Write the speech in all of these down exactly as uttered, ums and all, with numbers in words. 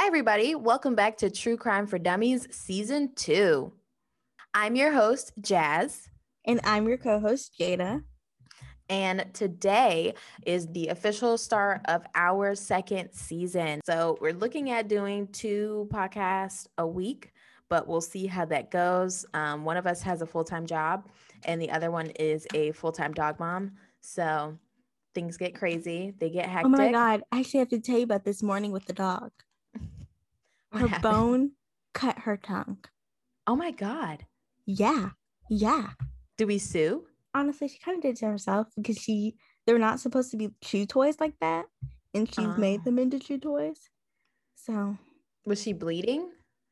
everybody. Welcome back to True Crime for Dummies Season two. I'm your host, Jazz. And I'm your co-host, Jada. And today is the official start of our second season. So we're looking at doing two podcasts a week, but we'll see how that goes. Um, one of us has a full-time job and the other one is a full-time dog mom. So things get crazy. They get hectic. Oh my God. I actually have to tell you about this morning with the dog. What her happened? bone cut her tongue. Oh my God. Yeah. Yeah. Do we sue? Honestly, she kind of did it to herself because she they're not supposed to be chew toys like that. And she's Oh. made them into chew toys. So. Was she bleeding?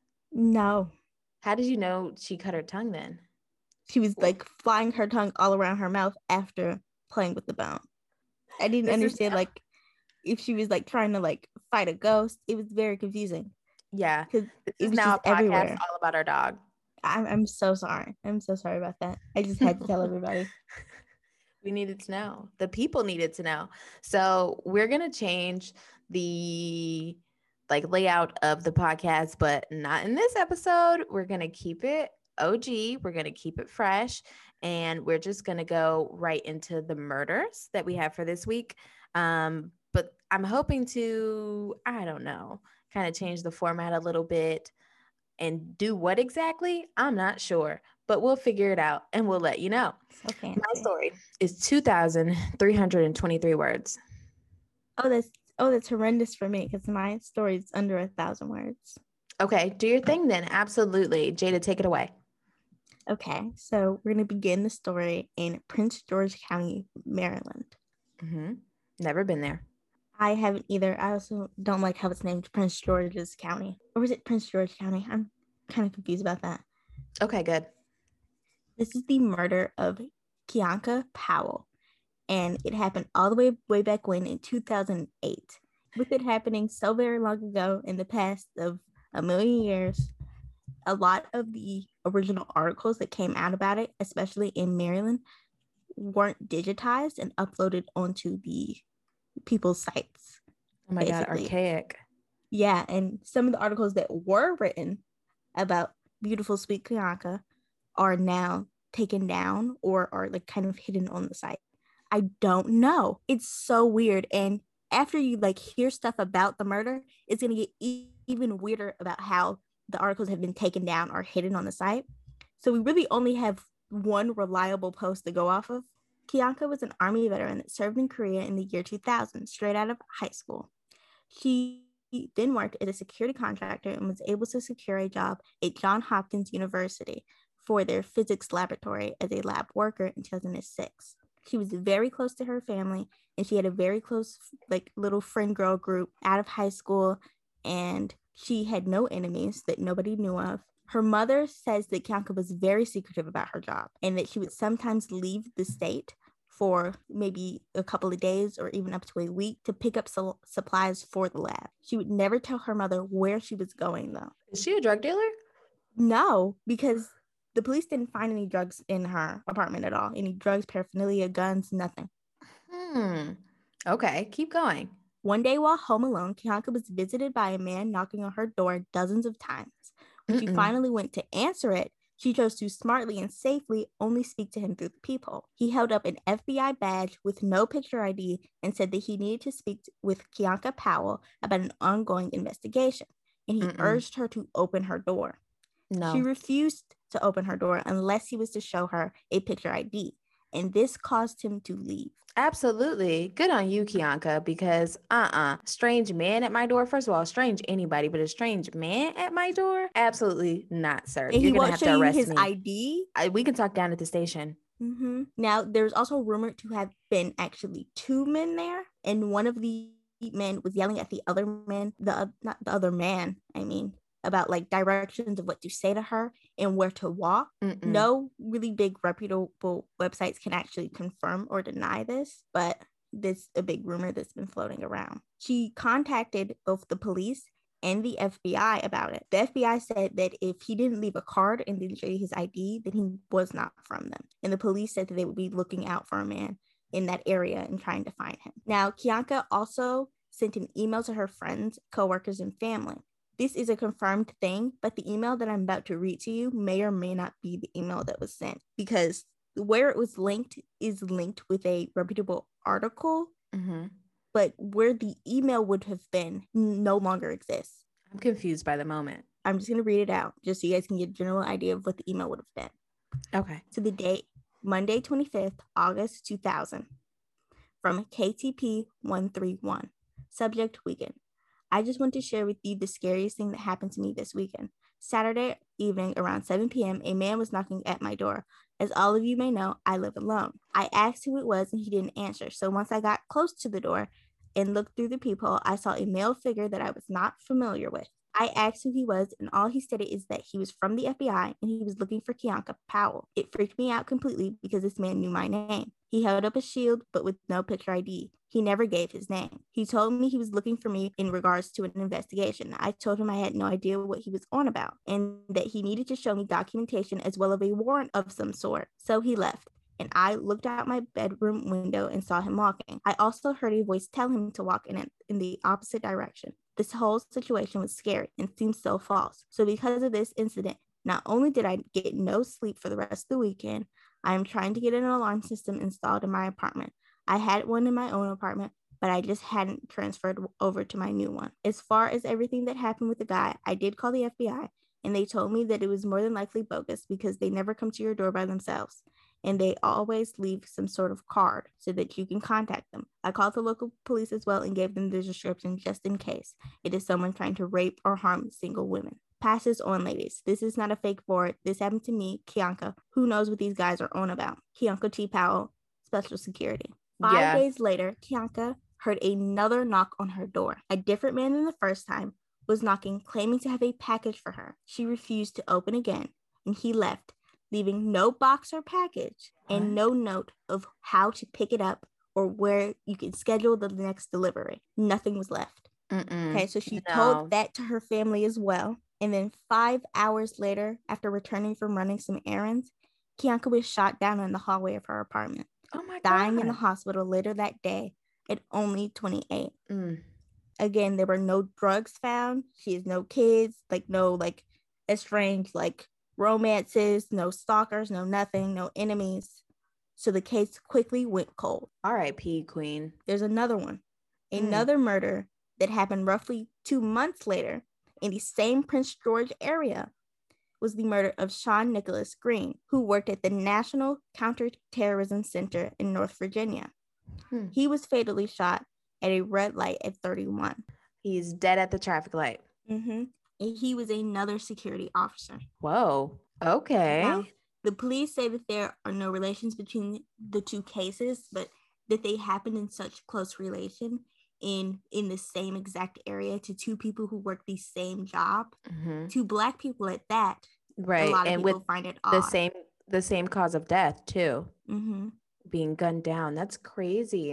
No. How did you know she cut her tongue then? She was like flying her tongue all around her mouth after playing with the bone. I didn't this understand is... like if she was like trying to like fight a ghost. It was very confusing. Yeah. This it is was now just a podcast everywhere. all about our dog. I'm I'm so sorry. I'm so sorry about that. I just had to tell everybody. We needed to know. The people needed to know. So we're gonna change the like layout of the podcast, but not in this episode. We're gonna keep it O G. We're gonna keep it fresh, and we're just gonna go right into the murders that we have for this week. Um, but I'm hoping to, I don't know, kind of change the format a little bit. And do what exactly? I'm not sure, but we'll figure it out and we'll let you know. Okay. My story is two thousand three hundred twenty-three words. Oh, that's oh, that's horrendous for me because my story is under a thousand words. Okay, do your thing then. Absolutely. Jada, take it away. Okay, so we're going to begin the story in Prince George County, Maryland. Mm-hmm. Never been there. I haven't either. I also don't like how it's named Prince George's County. Or is it Prince George County? I'm kind of confused about that. Okay, good. This is the murder of Kianka Powell. And it happened all the way, way back when in two thousand eight. With it happening so very long ago in the past of a million years, a lot of the original articles that came out about it, especially in Maryland, weren't digitized and uploaded onto the people's sites. Oh my basically. God, archaic. Yeah, and some of the articles that were written about beautiful sweet Kianka are now taken down or are like kind of hidden on the site. I don't know. It's so weird. And after you like hear stuff about the murder, it's gonna get e- even weirder about how the articles have been taken down or hidden on the site. So we really only have one reliable post to go off of. Kianka was an Army veteran that served in Korea in the year two thousand, straight out of high school. She then worked as a security contractor and was able to secure a job at Johns Hopkins University for their physics laboratory as a lab worker in two thousand six. She was very close to her family, and she had a very close, like, little friend girl group out of high school, and she had no enemies that nobody knew of. Her mother says that Kianka was very secretive about her job and that she would sometimes leave the state for maybe a couple of days or even up to a week to pick up su- supplies for the lab. She would never tell her mother where she was going, though. Is she a drug dealer? No, because the police didn't find any drugs in her apartment at all. Any drugs, paraphernalia, guns, nothing. Hmm. Okay, keep going. One day while home alone, Kianka was visited by a man knocking on her door dozens of times. When Mm-mm. she finally went to answer it, she chose to smartly and safely only speak to him through the peephole. He held up an F B I badge with no picture I D and said that he needed to speak with Kianka Powell about an ongoing investigation, and he Mm-mm. urged her to open her door. No. She refused to open her door unless he was to show her a picture I D, and this caused him to leave. Absolutely. Good on you, Kianka, because uh-uh. Strange man at my door. First of all, strange anybody, but a strange man at my door? Absolutely not, sir. And You're he going to have show to arrest you his me. I D? I, we can talk down at the station. Mm-hmm. Now, there's also rumored to have been actually two men there, and one of the men was yelling at the other man, the uh, not the other man, I mean, about like directions of what to say to her and where to walk. Mm-mm. No really big reputable websites can actually confirm or deny this, but this is a big rumor that's been floating around. She contacted both the police and the F B I about it. The F B I said that if he didn't leave a card and didn't show you his I D, then he was not from them. And the police said that they would be looking out for a man in that area and trying to find him. Now, Kianka also sent an email to her friends, coworkers, and family. this is a confirmed thing, but the email that I'm about to read to you may or may not be the email that was sent, because where it was linked is linked with a reputable article, mm-hmm. but where the email would have been no longer exists. I'm confused by the moment. I'm just going to read it out just so you guys can get a general idea of what the email would have been. Okay. So the date, Monday, twenty-fifth, August two thousand, from K T P one three one. Subject, weekend. I just want to share with you the scariest thing that happened to me this weekend. Saturday evening around seven p.m., a man was knocking at my door. As all of you may know, I live alone. I asked who it was and he didn't answer. So once I got close to the door and looked through the peephole, I saw a male figure that I was not familiar with. I asked who he was, and all he stated is that he was from the F B I and he was looking for Kianka Powell. It freaked me out completely because this man knew my name. He held up a shield, but with no picture I D. He never gave his name. He told me he was looking for me in regards to an investigation. I told him I had no idea what he was on about and that he needed to show me documentation as well as a warrant of some sort. So he left, and I looked out my bedroom window and saw him walking. I also heard a voice tell him to walk in, it, in the opposite direction. This whole situation was scary and seemed so false. So because of this incident, not only did I get no sleep for the rest of the weekend, I am trying to get an alarm system installed in my apartment. I had one in my own apartment, but I just hadn't transferred over to my new one. As far as everything that happened with the guy, I did call the F B I, and they told me that it was more than likely bogus because they never come to your door by themselves, and they always leave some sort of card so that you can contact them. I called the local police as well and gave them the description just in case it is someone trying to rape or harm single women. Pass this on, ladies. This is not a fake board. This happened to me, Kianka. Who knows what these guys are on about? Kianka T. Powell, Special Security. Five Yeah. days later, Kianka heard another knock on her door. A different man than the first time was knocking, claiming to have a package for her. She refused to open again, and he left, leaving no box or package and What? no note of how to pick it up or where you can schedule the next delivery. Nothing was left. Mm-mm. Okay, so she No. told that to her family as well. And then five hours later, after returning from running some errands, Kianka was shot down in the hallway of her apartment, Oh my dying God. in the hospital later that day at only twenty-eight. Mm. Again, there were no drugs found. She has no kids, like no like estranged like romances, no stalkers, no nothing, no enemies. So the case quickly went cold. R I P Queen. There's another one, Mm. another murder that happened roughly two months later in the same Prince George area. Was the murder of Sean Nicholas Green, who worked at the National Counterterrorism Center in North Virginia. Hmm. He was fatally shot at a red light at thirty-one. He's dead at the traffic light. Mm-hmm. And he was another security officer. Whoa. Okay. Now, the police say that there are no relations between the two cases, but that they happened in such close relation in in the same exact area to two people who work the same job, mm-hmm. two Black people at that. Right. A lot of and people with find it the odd. same the same cause of death too. Mm-hmm. Being gunned down. That's crazy.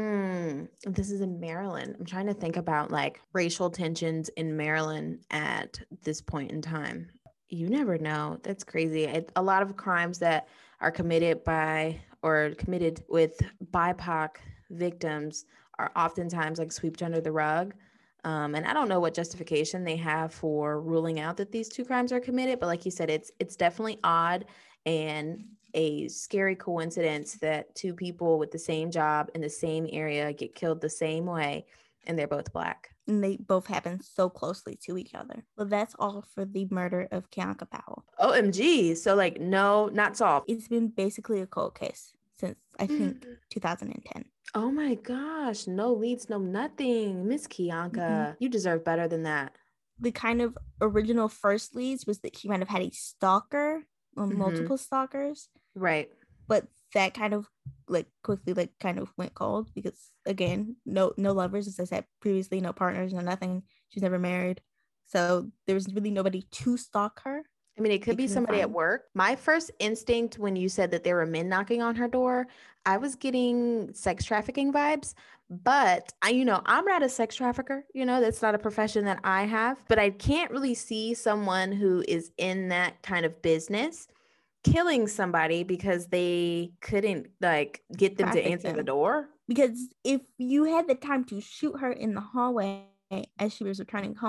Mm, this is in Maryland. I'm trying to think about like racial tensions in Maryland at this point in time. You never know. That's crazy. It, a lot of crimes that are committed by or committed with B I P O C victims are oftentimes like swept under the rug. Um, and I don't know what justification they have for ruling out that these two crimes are committed, but like you said, it's it's definitely odd and a scary coincidence that two people with the same job in the same area get killed the same way, and they're both Black. And they both happen so closely to each other. Well, that's all for the murder of Kianka Powell. O M G. So like, no, not solved. It's been basically a cold case since I think two thousand ten. Oh my gosh. No leads, no nothing. Miss Kianka, Mm-hmm. you deserve better than that. The kind of original first leads was that she might have had a stalker or Mhm. multiple stalkers, Right. but that kind of like quickly like kind of went cold because again, no no lovers, as I said previously, no partners, no nothing. She's never married, so there was really nobody to stalk her. I mean, it could They be couldn't somebody at find- work. My first instinct when you said that there were men knocking on her door, I was getting sex trafficking vibes. But I, you know, I'm not a sex trafficker. You know, that's not a profession that I have. But I can't really see someone who is in that kind of business killing somebody because they couldn't like get them to Traffic answer the them. door. Because if you had the time to shoot her in the hallway as she was returning home,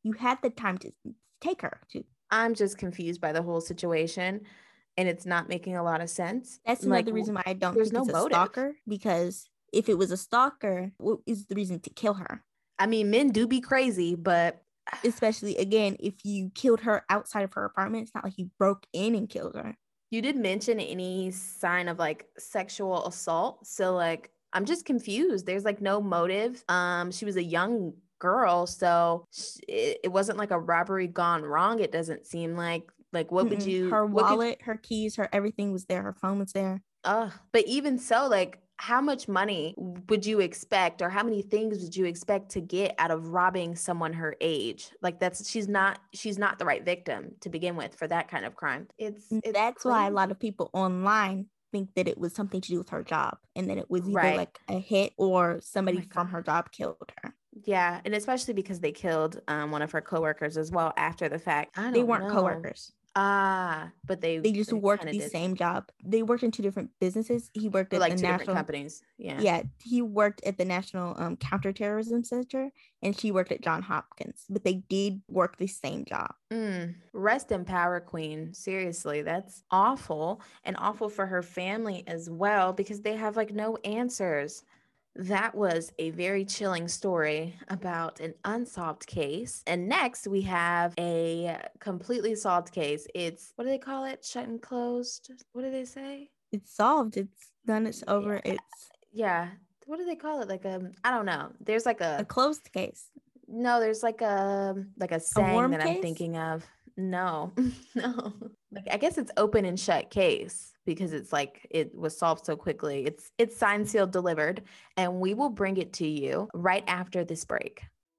You had the time to take her to. I'm just confused by the whole situation, and it's not making a lot of sense. That's Like, another reason why I don't there's think no it's a motive. stalker, because if it was a stalker, what is the reason to kill her? I mean, men do be crazy, but especially, again, if you killed her outside of her apartment, it's not like you broke in and killed her. You did mention any sign of like sexual assault. So like, I'm just confused. There's like no motive. Um, she was a young girl, so it, it wasn't like a robbery gone wrong. It doesn't seem like, like what would Mm-mm. you, Her what could, wallet, her keys, her everything was there. Her phone was there. uh, but even so, like, how much money would you expect, or how many things would you expect to get out of robbing someone her age? Like, that's, she's not, she's not the right victim to begin with for that kind of crime. It's, it's That's crazy. why a lot of people online think that it was something to do with her job, and that it was either Right. like a hit or somebody Oh from her job killed her. Yeah, and especially because they killed um, one of her coworkers as well after the fact. I don't They weren't know. coworkers. Ah, but they They just they worked kinda the did. same job. They worked in two different businesses. He worked Or at like the two different national companies. Yeah. Yeah, he worked at the National um, Counterterrorism Center, and she worked at Johns Hopkins, but they did work the same job. Mm, rest in power, Queen. Seriously, that's awful, and awful for her family as well, because they have like no answers. That was a very chilling story about an unsolved case. And next we have a completely solved case. It's, what do they call it? Shut and closed? What do they say? It's solved. It's done. It's over. Yeah. It's Yeah. What do they call it? Like a, I don't know. There's like a a, closed case. no, there's like a, like a A saying warm that I'm case? thinking of. No, no. Like, I guess it's open and shut case because it's like it was solved so quickly. It's it's signed, sealed, delivered, and we will bring it to you right after this break.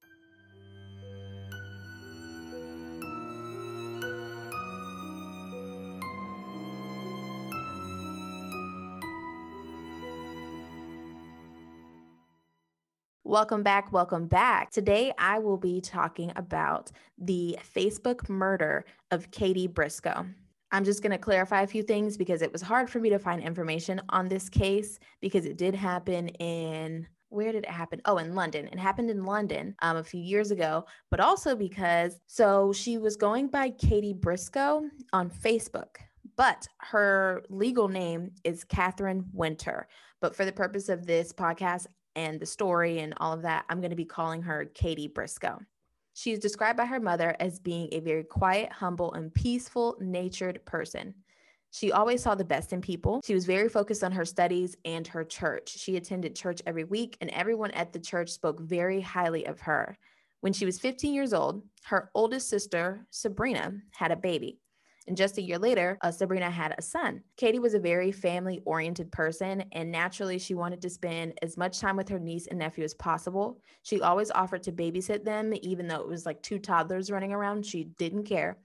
Welcome back. Welcome back. Today, I will be talking about the Facebook murder of Katie Briscoe. I'm just going to clarify a few things because it was hard for me to find information on this case because it did happen in, where did it happen? Oh, in London. It happened in London um, a few years ago, but also because, so she was going by Katie Briscoe on Facebook, but her legal name is Catherine Winter. But for the purpose of this podcast and the story and all of that, I'm going to be calling her Katie Briscoe. She is described by her mother as being a very quiet, humble, and peaceful natured person. She always saw the best in people. She was very focused on her studies and her church. She attended church every week, and everyone at the church spoke very highly of her. When she was fifteen years old, her oldest sister, Sabrina, had a baby. And just a year later, uh, Sabrina had a son. Katie was a very family-oriented person, and naturally, she wanted to spend as much time with her niece and nephew as possible. She always offered to babysit them, even though it was like two toddlers running around. She didn't care.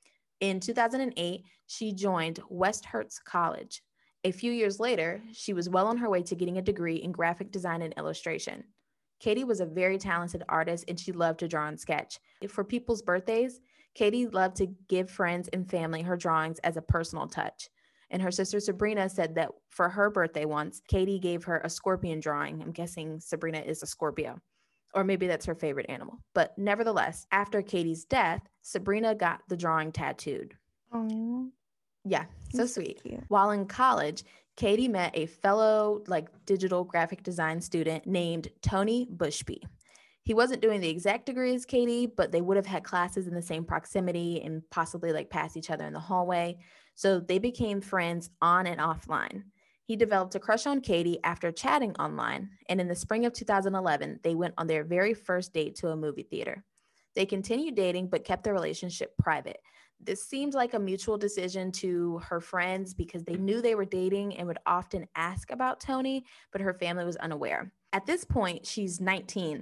In two thousand eight, she joined West Herts College. A few years later, she was well on her way to getting a degree in graphic design and illustration. Katie was a very talented artist, and she loved to draw and sketch. For people's birthdays, Katie loved to give friends and family her drawings as a personal touch. And her sister Sabrina said that for her birthday once, Katie gave her a scorpion drawing. I'm guessing Sabrina is a Scorpio, or maybe that's her favorite animal. But nevertheless, after Katie's death, Sabrina got the drawing tattooed. Oh, yeah, so He's so sweet. cute. While in college, Katie met a fellow like digital graphic design student named Tony Bushby. He wasn't doing the exact degree as Katie, but they would have had classes in the same proximity and possibly like pass each other in the hallway. So they became friends on and offline. He developed a crush on Katie after chatting online, and in the spring of two thousand eleven, they went on their very first date to a movie theater. They continued dating but kept their relationship private. This seemed like a mutual decision to her friends because they knew they were dating and would often ask about Tony, but her family was unaware. At this point, she's nineteen,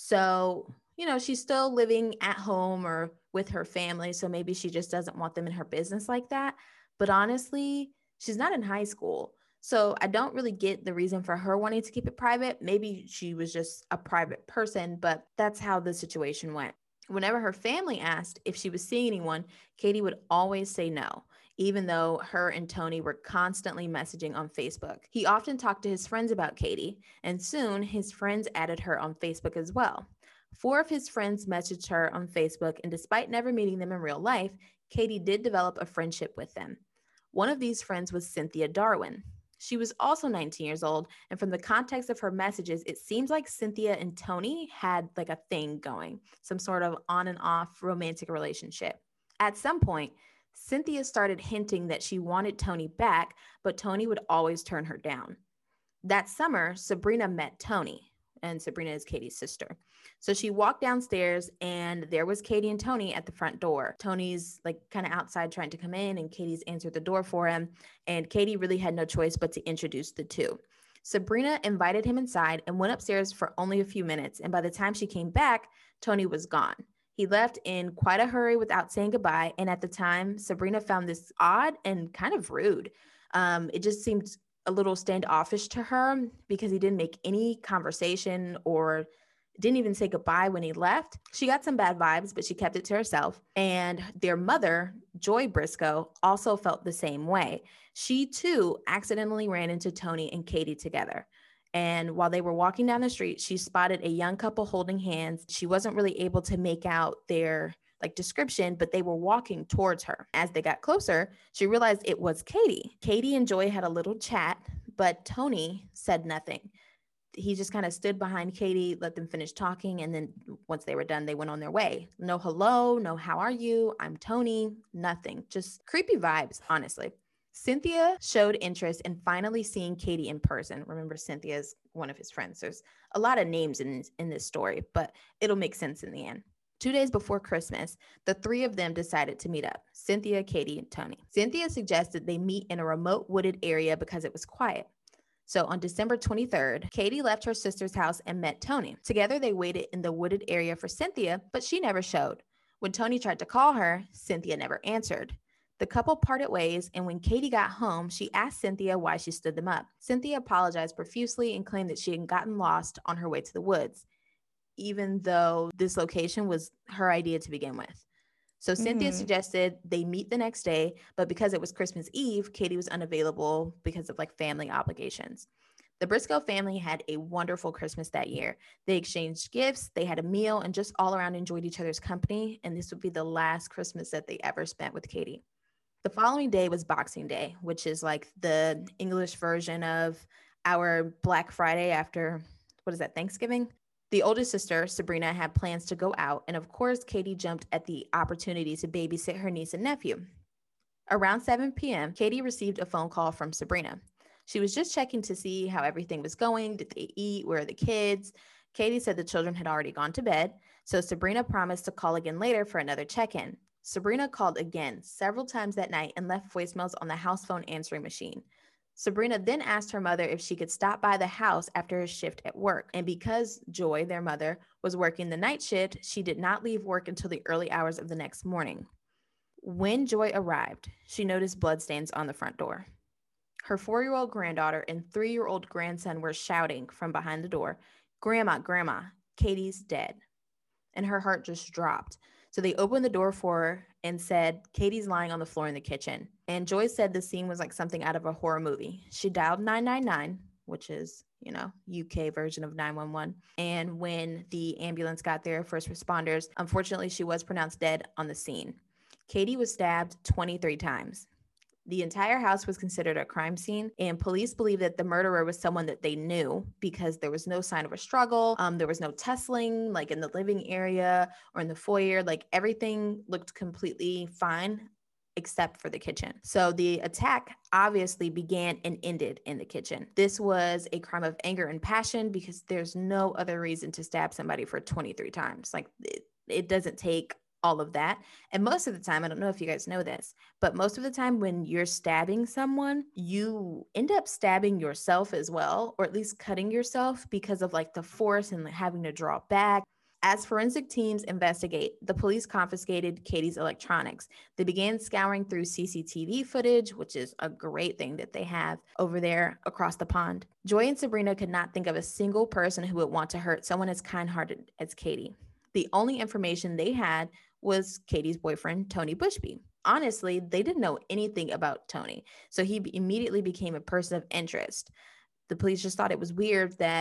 so, you know, she's still living at home or with her family, so maybe she just doesn't want them in her business like that. But honestly, she's not in high school. So I don't really get the reason for her wanting to keep it private. Maybe she was just a private person, but that's how the situation went. Whenever her family asked if she was seeing anyone, Katie would always say no, even though her and Tony were constantly messaging on Facebook. He often talked to his friends about Katie, and soon his friends added her on Facebook as well. Four of his friends messaged her on Facebook, and despite never meeting them in real life, Katie did develop a friendship with them. One of these friends was Cynthia Darwin. She was also nineteen years old, and from the context of her messages, it seems like Cynthia and Tony had like a thing going, some sort of on and off romantic relationship. At some point, Cynthia started hinting that she wanted Tony back, but Tony would always turn her down. That summer, Sabrina met Tony, and Sabrina is Katie's sister. So she walked downstairs, and there was Katie and Tony at the front door. Tony's like kind of outside trying to come in, and Katie's answered the door for him. And Katie really had no choice but to introduce the two. Sabrina invited him inside and went upstairs for only a few minutes. And by the time she came back, Tony was gone. He left in quite a hurry without saying goodbye. And at the time, Sabrina found this odd and kind of rude. Um, it just seemed a little standoffish to her because he didn't make any conversation or didn't even say goodbye when he left. She got some bad vibes, but she kept it to herself. And their mother, Joy Briscoe, also felt the same way. She too accidentally ran into Tony and Katie together. And while they were walking down the street, she spotted a young couple holding hands. She wasn't really able to make out their like description, but they were walking towards her. As they got closer, she realized it was Katie. Katie and Joy had a little chat, but Tony said nothing. He just kind of stood behind Katie, let them finish talking, and then once they were done, they went on their way. No hello, no how are you, I'm Tony, nothing. Just creepy vibes, honestly. Cynthia showed interest in finally seeing Katie in person. Remember, Cynthia's one of his friends. There's a lot of names in, in this story, but it'll make sense in the end. Two days before Christmas, the three of them decided to meet up, Cynthia, Katie, and Tony. Cynthia suggested they meet in a remote wooded area because it was quiet. So on December twenty-third, Katie left her sister's house and met Tony. Together, they waited in the wooded area for Cynthia, but she never showed. When Tony tried to call her, Cynthia never answered. The couple parted ways, and when Katie got home, she asked Cynthia why she stood them up. Cynthia apologized profusely and claimed that she had gotten lost on her way to the woods, even though this location was her idea to begin with. So Cynthia mm-hmm. suggested they meet the next day, but because it was Christmas Eve, Katie was unavailable because of like family obligations. The Briscoe family had a wonderful Christmas that year. They exchanged gifts, they had a meal, and just all around enjoyed each other's company. And this would be the last Christmas that they ever spent with Katie. The following day was Boxing Day, which is like the English version of our Black Friday after, what is that, Thanksgiving? The oldest sister, Sabrina, had plans to go out, and of course, Katie jumped at the opportunity to babysit her niece and nephew. Around seven p.m., Katie received a phone call from Sabrina. She was just checking to see how everything was going. Did they eat? Where are the kids? Katie said the children had already gone to bed, so Sabrina promised to call again later for another check-in. Sabrina called again several times that night and left voicemails on the house phone answering machine. Sabrina then asked her mother if she could stop by the house after her shift at work. And because Joy, their mother, was working the night shift, she did not leave work until the early hours of the next morning. When Joy arrived, she noticed bloodstains on the front door. Her four-year-old granddaughter and three-year-old grandson were shouting from behind the door, "Grandma, Grandma, Katie's dead." And her heart just dropped. So they opened the door for her and said, "Katie's lying on the floor in the kitchen." And Joy said the scene was like something out of a horror movie. She dialed nine nine nine, which is, you know, U K version of nine one one. And when the ambulance got there, first responders, unfortunately, she was pronounced dead on the scene. Katie was stabbed twenty-three times. The entire house was considered a crime scene, and police believe that the murderer was someone that they knew because there was no sign of a struggle. Um, there was no tussling, like in the living area or in the foyer. Like everything looked completely fine except for the kitchen. So the attack obviously began and ended in the kitchen. This was a crime of anger and passion because there's no other reason to stab somebody for twenty-three times. Like it, it doesn't take all of that. And most of the time, I don't know if you guys know this, but most of the time when you're stabbing someone, you end up stabbing yourself as well, or at least cutting yourself because of like the force and having to draw back. As forensic teams investigate, the police confiscated Katie's electronics. They began scouring through C C T V footage, which is a great thing that they have over there across the pond. Joy and Sabrina could not think of a single person who would want to hurt someone as kind-hearted as Katie. The only information they had was Katie's boyfriend, Tony Bushby. Honestly, they didn't know anything about Tony, so he immediately became a person of interest. The police just thought it was weird that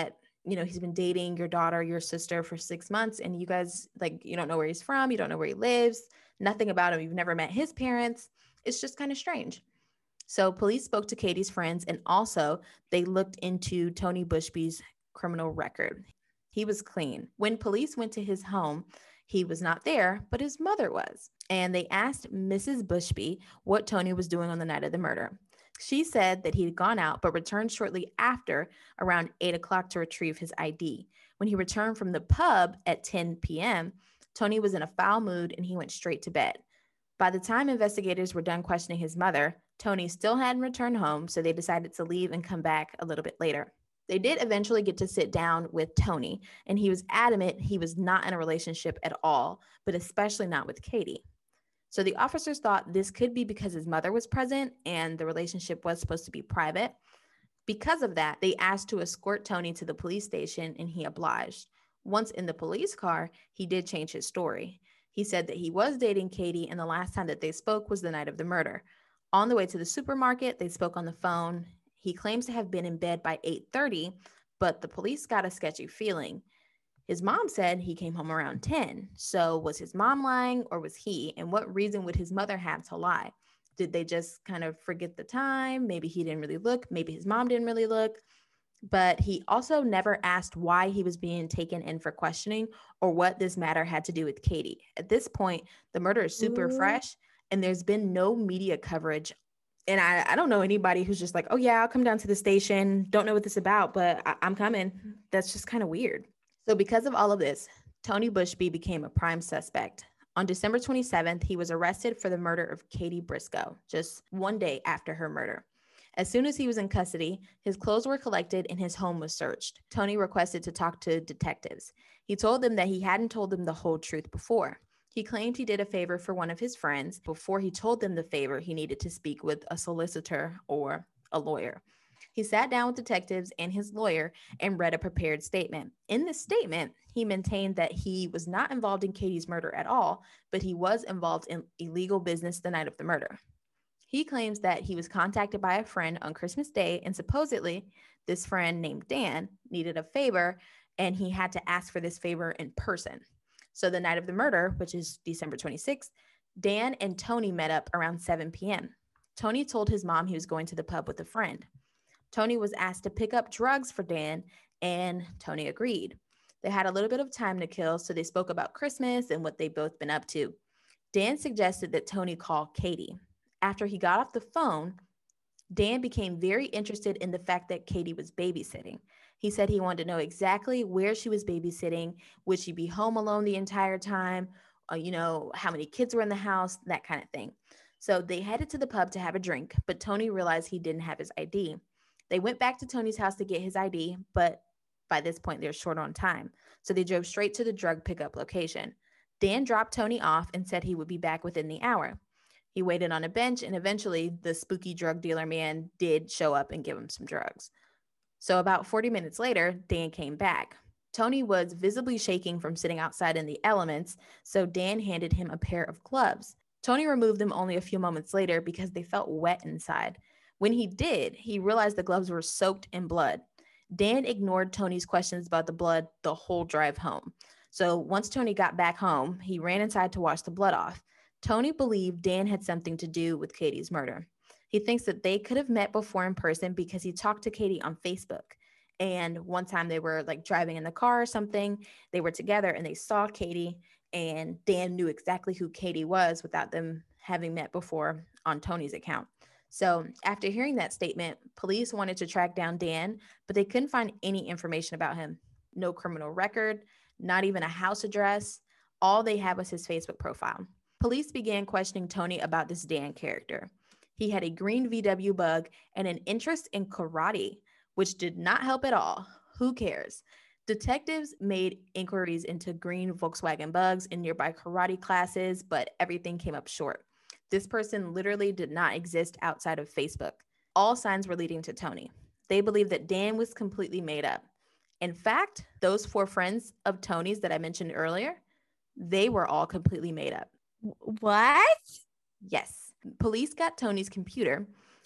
you know, he's been dating your daughter, your sister for six months, and you guys, like, you don't know where he's from, you don't know where he lives, nothing about him, you've never met his parents. It's just kind of strange. So police spoke to Katie's friends, and also they looked into Tony Bushby's criminal record. He was clean. When police went to his home, he was not there, but his mother was. And they asked Missus Bushby what Tony was doing on the night of the murder. She said that he had gone out, but returned shortly after around eight o'clock to retrieve his I D. When he returned from the pub at ten p.m., Tony was in a foul mood and he went straight to bed. By the time investigators were done questioning his mother, Tony still hadn't returned home, so they decided to leave and come back a little bit later. They did eventually get to sit down with Tony, and he was adamant he was not in a relationship at all, but especially not with Katie. So the officers thought this could be because his mother was present and the relationship was supposed to be private. Because of that, they asked to escort Tony to the police station, and he obliged. Once in the police car, he did change his story. He said that he was dating Katie, and the last time that they spoke was the night of the murder. On the way to the supermarket, they spoke on the phone. He claims to have been in bed by eight thirty, but the police got a sketchy feeling. His mom said he came home around ten. So was his mom lying, or was he? And what reason would his mother have to lie? Did they just kind of forget the time? Maybe he didn't really look. Maybe his mom didn't really look. But he also never asked why he was being taken in for questioning or what this matter had to do with Katie. At this point, the murder is super Ooh. fresh, and there's been no media coverage. And I, I don't know anybody who's just like, oh, yeah, I'll come down to the station. Don't know what this is about, but I, I'm coming. That's just kind of weird. So because of all of this, Tony Bushby became a prime suspect. On December twenty-seventh, he was arrested for the murder of Katie Briscoe, just one day after her murder. As soon as he was in custody, his clothes were collected and his home was searched. Tony requested to talk to detectives. He told them that he hadn't told them the whole truth before. He claimed he did a favor for one of his friends. Before he told them the favor, he needed to speak with a solicitor or a lawyer. He sat down with detectives and his lawyer and read a prepared statement. In this statement, he maintained that he was not involved in Katie's murder at all, but he was involved in illegal business the night of the murder. He claims that he was contacted by a friend on Christmas Day, and supposedly this friend named Dan needed a favor, and he had to ask for this favor in person. So the night of the murder, which is December twenty-sixth, Dan and Tony met up around seven p.m. Tony told his mom he was going to the pub with a friend. Tony was asked to pick up drugs for Dan, and Tony agreed. They had a little bit of time to kill, so they spoke about Christmas and what they'd both been up to. Dan suggested that Tony call Katie. After he got off the phone, Dan became very interested in the fact that Katie was babysitting. He said he wanted to know exactly where she was babysitting. Would she be home alone the entire time? Uh, you know, how many kids were in the house, that kind of thing. So they headed to the pub to have a drink, but Tony realized he didn't have his I D. They went back to Tony's house to get his I D, but by this point, they're short on time. So they drove straight to the drug pickup location. Dan dropped Tony off and said he would be back within the hour. He waited on a bench, and eventually the spooky drug dealer man did show up and give him some drugs. So about forty minutes later, Dan came back. Tony was visibly shaking from sitting outside in the elements, so Dan handed him a pair of gloves. Tony removed them only a few moments later because they felt wet inside. When he did, he realized the gloves were soaked in blood. Dan ignored Tony's questions about the blood the whole drive home. So once Tony got back home, he ran inside to wash the blood off. Tony believed Dan had something to do with Katie's murder. He thinks that they could have met before in person because he talked to Katie on Facebook. And one time they were like driving in the car or something. They were together and they saw Katie, and Dan knew exactly who Katie was without them having met before on Tony's account. So after hearing that statement, police wanted to track down Dan, but they couldn't find any information about him. No criminal record, not even a house address. All they had was his Facebook profile. Police began questioning Tony about this Dan character. He had a green V W Bug and an interest in karate, which did not help at all. Who cares? Detectives made inquiries into green Volkswagen Bugs in nearby karate classes, but everything came up short. This person literally did not exist outside of Facebook. All signs were leading to Tony. They believed that Dan was completely made up. In fact, those four friends of Tony's that I mentioned earlier, they were all completely made up. What? Yes. Police got Tony's computer.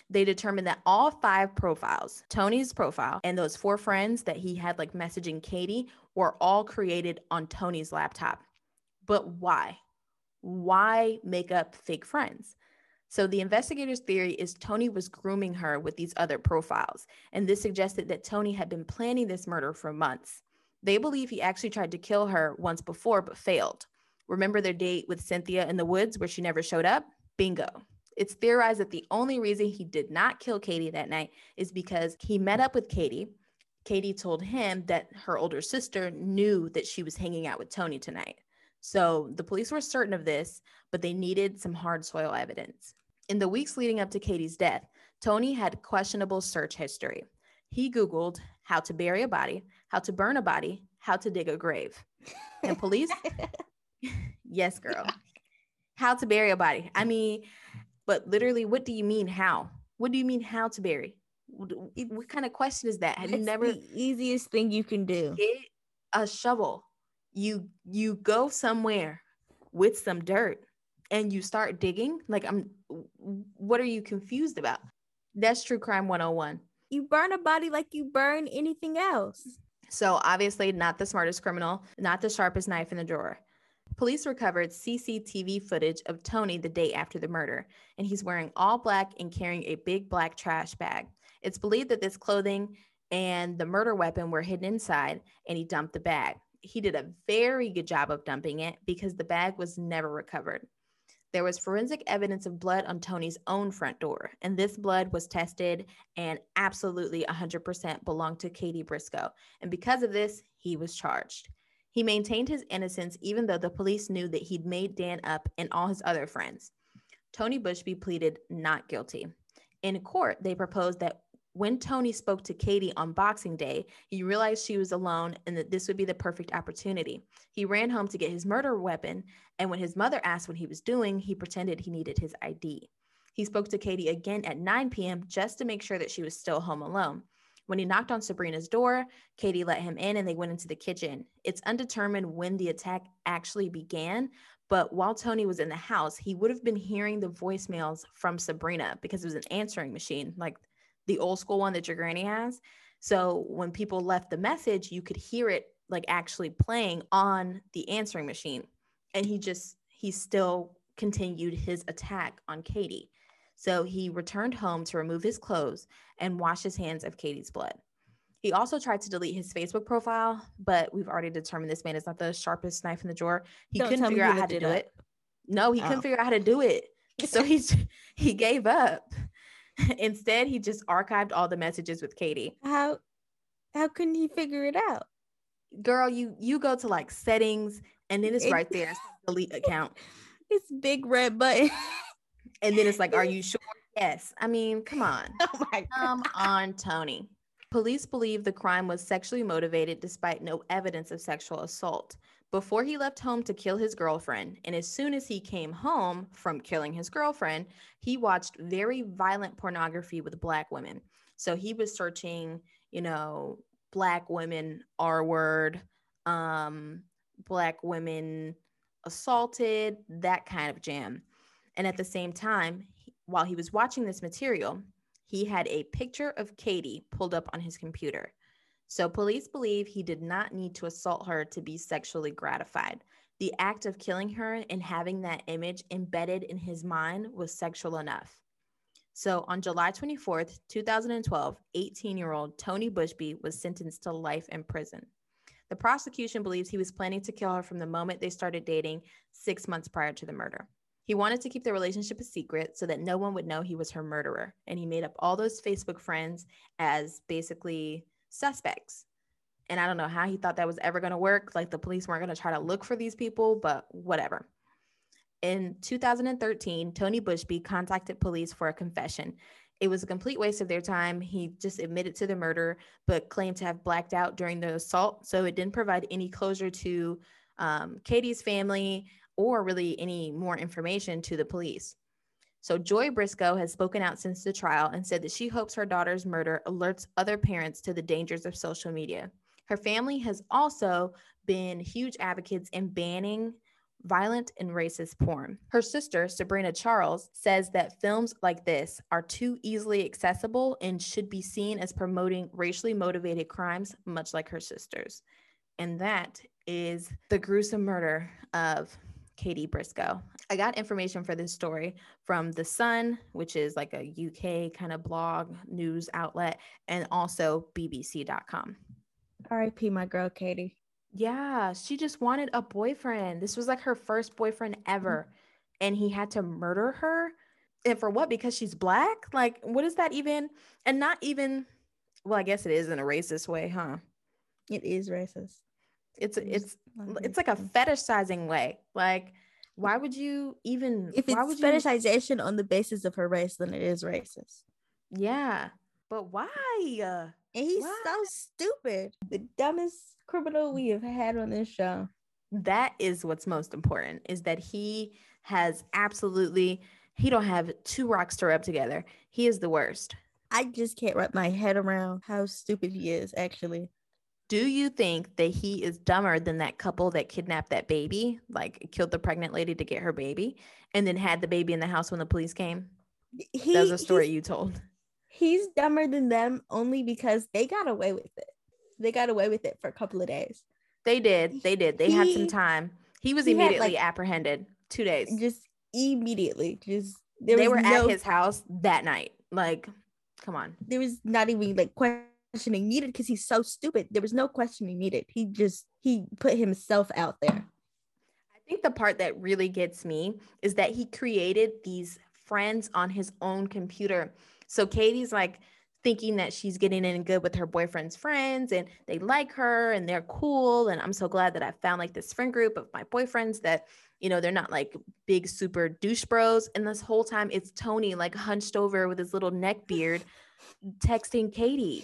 They determined that all five profiles, Tony's profile and those four friends that he had like messaging Katie, were all created on Tony's laptop. But why? Why make up fake friends? So the investigators' theory is Tony was grooming her with these other profiles, and this suggested that Tony had been planning this murder for months. They believe he actually tried to kill her once before but failed. Remember their date with Cynthia in the woods where she never showed up? Bingo. It's theorized that the only reason he did not kill Katie that night is because he met up with Katie. Katie told him that her older sister knew that she was hanging out with Tony tonight. So the police were certain of this, but they needed some hard soil evidence. In the weeks leading up to Katie's death, Tony had questionable search history. He Googled how to bury a body, how to burn a body, how to dig a grave. And police, yes, girl, how to bury a body. I mean, but literally, what do you mean how? What do you mean how to bury? What, what kind of question is that? Have you It's never the easiest thing you can do? Get a shovel. You you go somewhere with some dirt and you start digging. Like, I'm what are you confused about? That's true crime one oh one. You burn a body like you burn anything else. So obviously not the smartest criminal, not the sharpest knife in the drawer. Police recovered C C T V footage of Tony the day after the murder, and he's wearing all black and carrying a big black trash bag. It's believed that this clothing and the murder weapon were hidden inside, and he dumped the bag. He did a very good job of dumping it because the bag was never recovered. There was forensic evidence of blood on Tony's own front door, and this blood was tested and absolutely one hundred percent belonged to Katie Briscoe. And because of this, he was charged. He maintained his innocence even though the police knew that he'd made Dan up and all his other friends. Tony Bushby pleaded not guilty. In court, they proposed that when Tony spoke to Katie on Boxing Day, he realized she was alone and that this would be the perfect opportunity. He ran home to get his murder weapon, and when his mother asked what he was doing, he pretended he needed his I D. He spoke to Katie again at nine p.m. just to make sure that she was still home alone. When he knocked on Sabrina's door, Katie let him in and they went into the kitchen. It's undetermined when the attack actually began, but while Tony was in the house, he would have been hearing the voicemails from Sabrina because it was an answering machine, like the old school one that your granny has. So when people left the message, you could hear it like actually playing on the answering machine. And he just, he still continued his attack on Katie. So he returned home to remove his clothes and wash his hands of Katie's blood. He also tried to delete his Facebook profile, but we've already determined this man is not the sharpest knife in the drawer. He Don't couldn't tell me figure he out how looked to it do up. it. No, he Oh. couldn't figure out how to do it. So he he gave up. Instead, he just archived all the messages with Katie. How how couldn't he figure it out? Girl, you you go to like settings and then it's It- right there. It's delete account. It's big red button. And then it's like, are you sure? Yes. I mean, come on. Oh my Come on, Tony. Police believe the crime was sexually motivated despite no evidence of sexual assault. Before he left home to kill his girlfriend, and as soon as he came home from killing his girlfriend, he watched very violent pornography with black women. So he was searching, you know, black women R word, um, black women assaulted, that kind of jam. And at the same time, while he was watching this material, he had a picture of Katie pulled up on his computer. So police believe he did not need to assault her to be sexually gratified. The act of killing her and having that image embedded in his mind was sexual enough. So on July twenty-fourth, twenty twelve, eighteen-year-old Tony Bushby was sentenced to life in prison. The prosecution believes he was planning to kill her from the moment they started dating six months prior to the murder. He wanted to keep the relationship a secret so that no one would know he was her murderer. And he made up all those Facebook friends as basically suspects. And I don't know how he thought that was ever going to work. Like the police weren't going to try to look for these people, but whatever. In two thousand thirteen, Tony Bushby contacted police for a confession. It was a complete waste of their time. He just admitted to the murder, but claimed to have blacked out during the assault. So it didn't provide any closure to um, Katie's family or really any more information to the police. So Joy Briscoe has spoken out since the trial and said that she hopes her daughter's murder alerts other parents to the dangers of social media. Her family has also been huge advocates in banning violent and racist porn. Her sister, Sabrina Charles, says that films like this are too easily accessible and should be seen as promoting racially motivated crimes, much like her sisters. And that is the gruesome murder of Katie Briscoe. I got information for this story from The Sun, which is like a U K kind of blog news outlet, and also B B C dot com. R I P my girl, Katie. Yeah, she just wanted a boyfriend. This was like her first boyfriend ever. And he had to murder her. And for what? Because she's black? Like, what is that even? And not even, well, I guess it is in a racist way, huh? It is racist. It's it's it's like a fetishizing way. Like, why would you even if why it's would fetishization you... on the basis of her race, then it is racist. Yeah, but why? And he's why? so stupid. The dumbest criminal we have had on this show. That is what's most important, is that he has absolutely he don't have two rocks to rub together. He is the worst. I just can't wrap my head around how stupid he is, actually. Do you think that he is dumber than that couple that kidnapped that baby, like killed the pregnant lady to get her baby, and then had the baby in the house when the police came? He, that was a story you told. He's dumber than them only because they got away with it. They got away with it for a couple of days. They did. They did. They he, had some time. He was he immediately like, apprehended. Two days. Just immediately. Just there They were no, at his house that night. Like, come on. There was not even like question. questioning needed because he's so stupid. There was no questioning needed. He just he put himself out there. I think the part that really gets me is that he created these friends on his own computer. So Katie's like thinking that she's getting in good with her boyfriend's friends and they like her and they're cool, and I'm so glad that I found like this friend group of my boyfriends that, you know, they're not like big super douche bros. And this whole time it's Tony like hunched over with his little neck beard texting Katie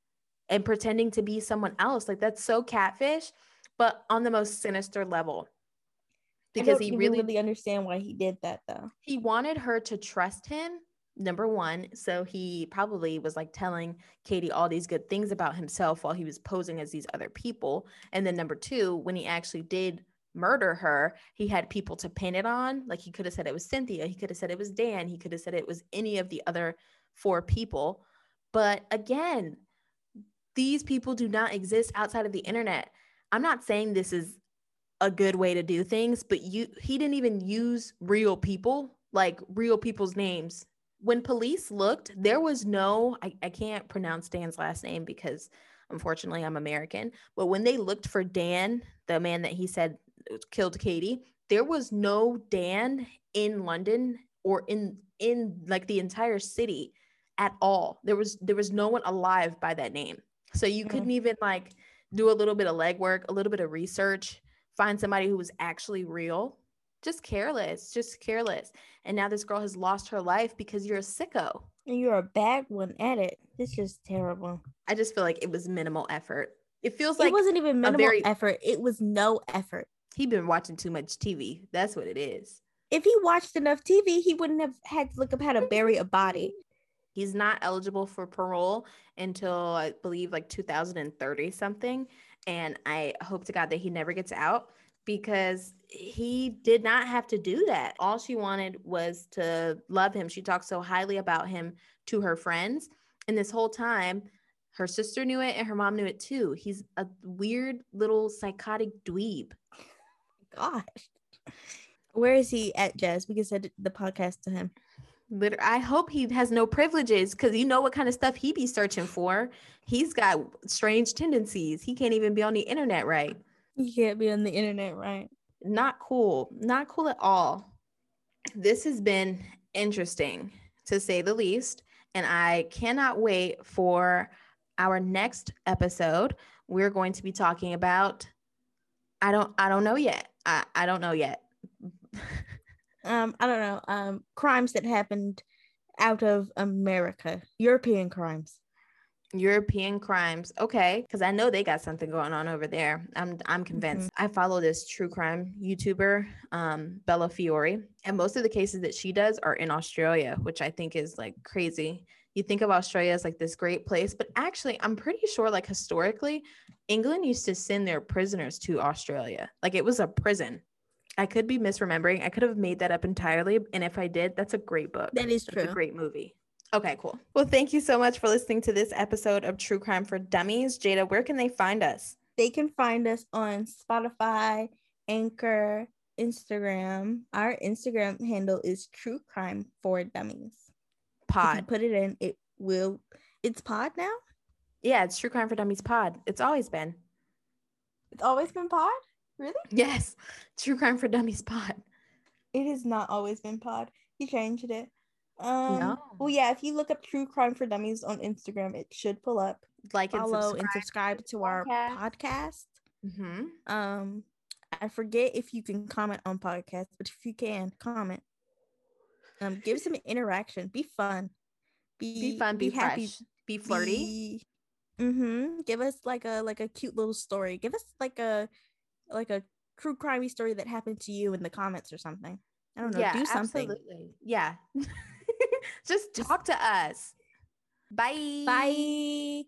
and pretending to be someone else. Like, that's so catfish, but on the most sinister level. Because I don't he really, really understand why he did that, though. He wanted her to trust him, number one. So he probably was like telling Katie all these good things about himself while he was posing as these other people. And then number two, when he actually did murder her, he had people to pin it on. Like, he could have said it was Cynthia. He could have said it was Dan. He could have said it was any of the other four people. But again, these people do not exist outside of the internet. I'm not saying this is a good way to do things, but you he didn't even use real people, like real people's names. When police looked, there was no, I, I can't pronounce Dan's last name because unfortunately I'm American, but when they looked for Dan, the man that he said killed Katie, there was no Dan in London or in in like the entire city at all. There was there was no one alive by that name. So you mm. couldn't even like do a little bit of legwork, a little bit of research, find somebody who was actually real. Just careless, just careless. And now this girl has lost her life because you're a sicko. And you're a bad one at it. It's just terrible. I just feel like it was minimal effort. It feels like it wasn't even minimal very, effort. It was no effort. He'd been watching too much T V. That's what it is. If he watched enough T V, he wouldn't have had to look up how to bury a body. He's not eligible for parole until I believe like two thousand thirty something. And I hope to God that he never gets out because he did not have to do that. All she wanted was to love him. She talked so highly about him to her friends. And this whole time, her sister knew it and her mom knew it too. He's a weird little psychotic dweeb. Gosh. Where is he at, Jazz? We can send the podcast to him. Literally, I hope he has no privileges because you know what kind of stuff he be searching for. He's got strange tendencies. He can't even be on the internet right. He can't be on the internet right. Not cool. Not cool at all. This has been interesting, to say the least. And I cannot wait for our next episode. We're going to be talking about, I don't, I don't know yet. I, I don't know yet. Um, I don't know, um, crimes that happened out of America, European crimes. European crimes. Okay. Because I know they got something going on over there. I'm I'm convinced. Mm-hmm. I follow this true crime YouTuber, um, Bella Fiore. And most of the cases that she does are in Australia, which I think is like crazy. You think of Australia as like this great place, but actually I'm pretty sure like historically, England used to send their prisoners to Australia. Like it was a prison. I could be misremembering. I could have made that up entirely. And if I did, that's a great book. That is That's true. a great movie. Okay, cool. Well, thank you so much for listening to this episode of True Crime for Dummies. Jada, where can they find us? They can find us on Spotify, Anchor, Instagram. Our Instagram handle is True Crime for Dummies. Pod. If you put it in, it will. It's pod now? Yeah, it's True Crime for Dummies pod. It's always been. It's always been pod? Really? Yes. True Crime for Dummies pod. It has not always been pod. He changed it. Um, no. Well, yeah, if you look up True Crime for Dummies on Instagram, it should pull up. Like Follow and subscribe, and subscribe to our podcast. podcast. Mm-hmm. Um, I forget if you can comment on podcasts, but if you can, comment. Um, give some interaction. Be fun. Be, be fun. Be, be happy. Fresh. Be flirty. Be, mm-hmm. Give us like a like a cute little story. Give us like a like a true crimey story that happened to you in the comments or something. I don't know. Yeah, do something. Absolutely. Yeah. Just talk to us. Bye. Bye.